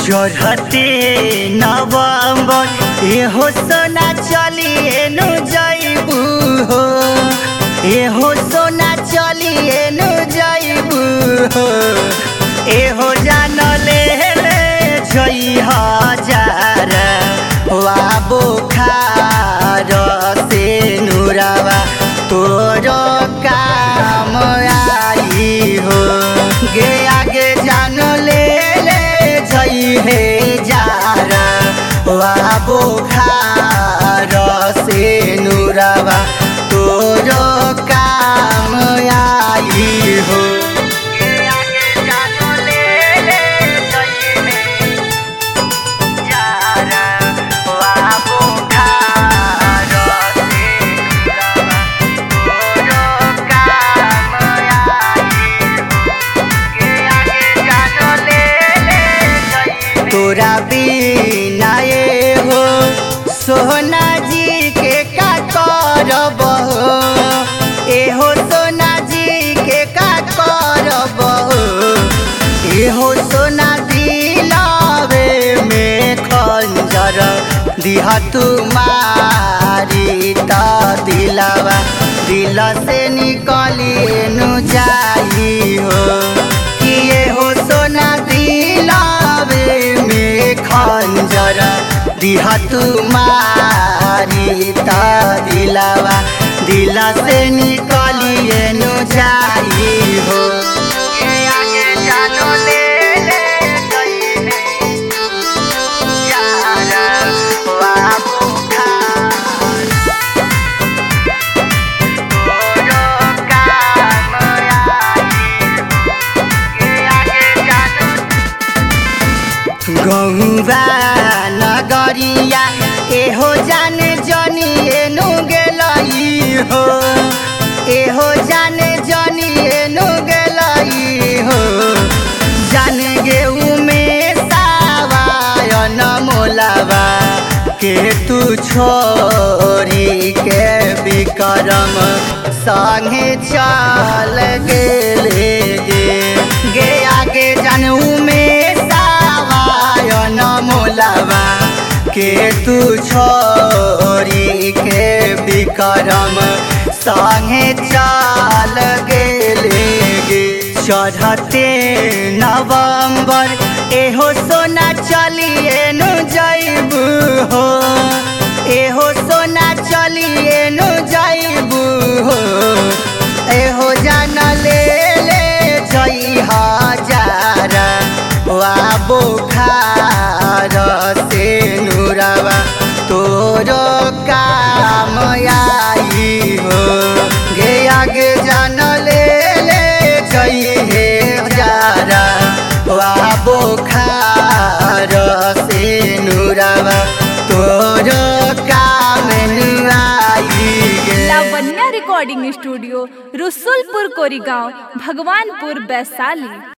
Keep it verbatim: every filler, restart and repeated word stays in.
चढ़ते नवंबर एहो सोना चलिए नु जइबू हो, एहो सोना चलिए नु जइबू हो। एहो जान ले जई हजार वाबो खार से नुरावा तोर काम आई हो। गे आगे जान ले जई हे जारा वाबो खार से नुरावा तोर काम आई हो। तोरा बिना ये हो सोना जी के का करब हो, एहो सोना जी के का करब हो। एहो सोना दिलावे में खंजर दिहा तुम्हारी ता दिलावा दिल से निकलिए नु जाई हो। कि एहो सोना दिलावे में खंजर दिहा तुम्हारी ता दिलावा दिल से निकलिए नु जाई हो। आगे जानो ले ले गईले यारा वाबो खार तोरो काम आई। आगे जानो गौवा नगरिया एहो जाने जनी एनु गेलई हो, एहो जाने जनी एनु गेलई हो। जान गेऊ में सावायन मोलावा के तू छोरी के विक्रम संगे चल गेले गे। गे आगे जानू में सावायन मोलावा के तू छोरी के विक्रम संगे चल गेले गे। चढ़ते नवंबर एहो सोना चलिए नु जइबू हो, एहो सोना चलिए नु जइबू हो। एहो जान ले ले जई हजार वाबो खार से नुरावा तोर काम आई हो। गे आगे जान ले ले जई हे जारा वाबो खार से नुरावा तोर काम आई गे। Lavanya recording studio Rasulpur Korigaon Bhagwanpur Vaishali.